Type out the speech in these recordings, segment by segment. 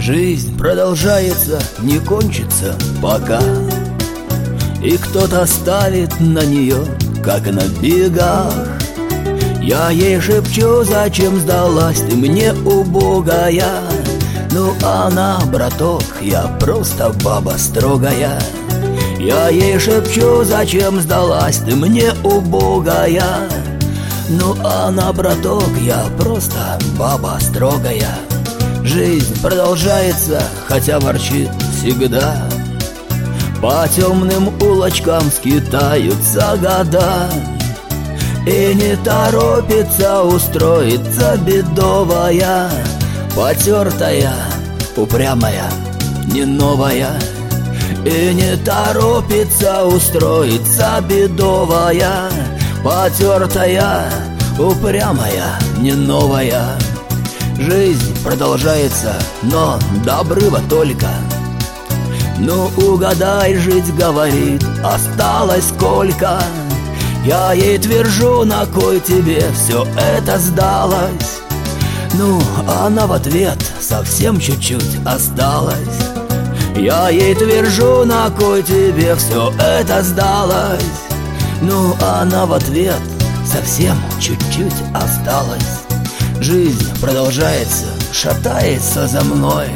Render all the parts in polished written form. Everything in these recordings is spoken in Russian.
Жизнь продолжается, не кончится пока. И кто-то ставит на нее, как на бегах. Я ей шепчу, зачем сдалась ты мне, убогая. Ну она, браток, я просто баба строгая. Я ей шепчу, зачем сдалась ты мне, убогая. Ну она, браток, я просто баба строгая. Жизнь продолжается, хотя ворчит всегда. По темным улочкам скитаются года. И не торопится устроиться бедовая, потертая, упрямая, не новая. И не торопится устроиться бедовая, потертая, упрямая, не новая. Жизнь продолжается, но до обрыва только. Ну угадай, жить, говорит, осталось сколько. Я ей твержу, на кой тебе все это сдалось. Ну, она в ответ, совсем чуть-чуть осталось. Я ей твержу, на кой тебе все это сдалось. Ну, она в ответ, совсем чуть-чуть осталось. Жизнь продолжается, шатается за мной.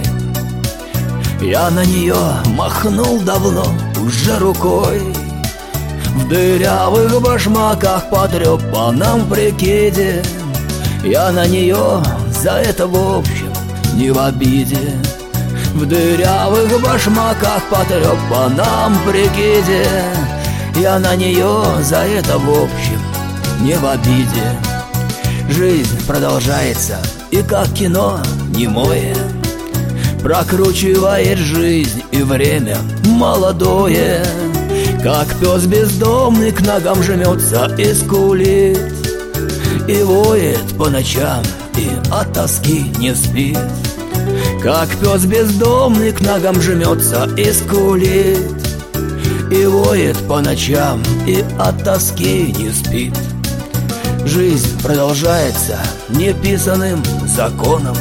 Я на нее махнул давно уже рукой. В дырявых башмаках, потрепанном прикиде. Я на нее за это в общем не в обиде. В дырявых башмаках, потрепанном прикиде. Я на нее за это в общем не в обиде. Жизнь продолжается, и как кино немое прокручивает жизнь и время молодое. Как пес бездомный к ногам жмется и скулит, и воет по ночам, и от тоски не спит. Как пес бездомный к ногам жмется и скулит, и воет по ночам, и от тоски не спит. Жизнь продолжается неписанным законом.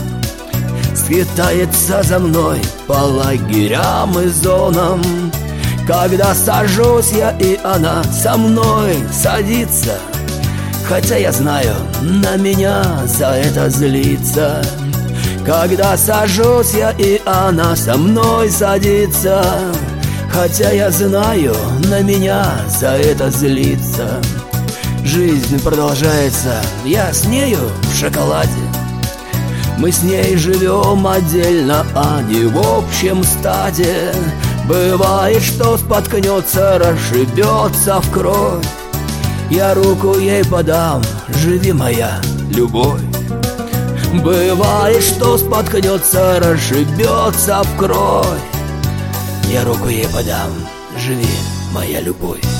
Скитается за мной по лагерям и зонам. Когда сажусь я, и она со мной садится. Хотя я знаю, на меня за это злится. Когда сажусь я, и она со мной садится. Хотя я знаю, на меня за это злится. Жизнь продолжается, я с нею в шоколаде. Мы с ней живем отдельно, а не в общем стаде. Бывает, что споткнется, расшибется в кровь. Я руку ей подам, живи, моя любовь. Бывает, что споткнется, расшибется в кровь. Я руку ей подам, живи, моя любовь.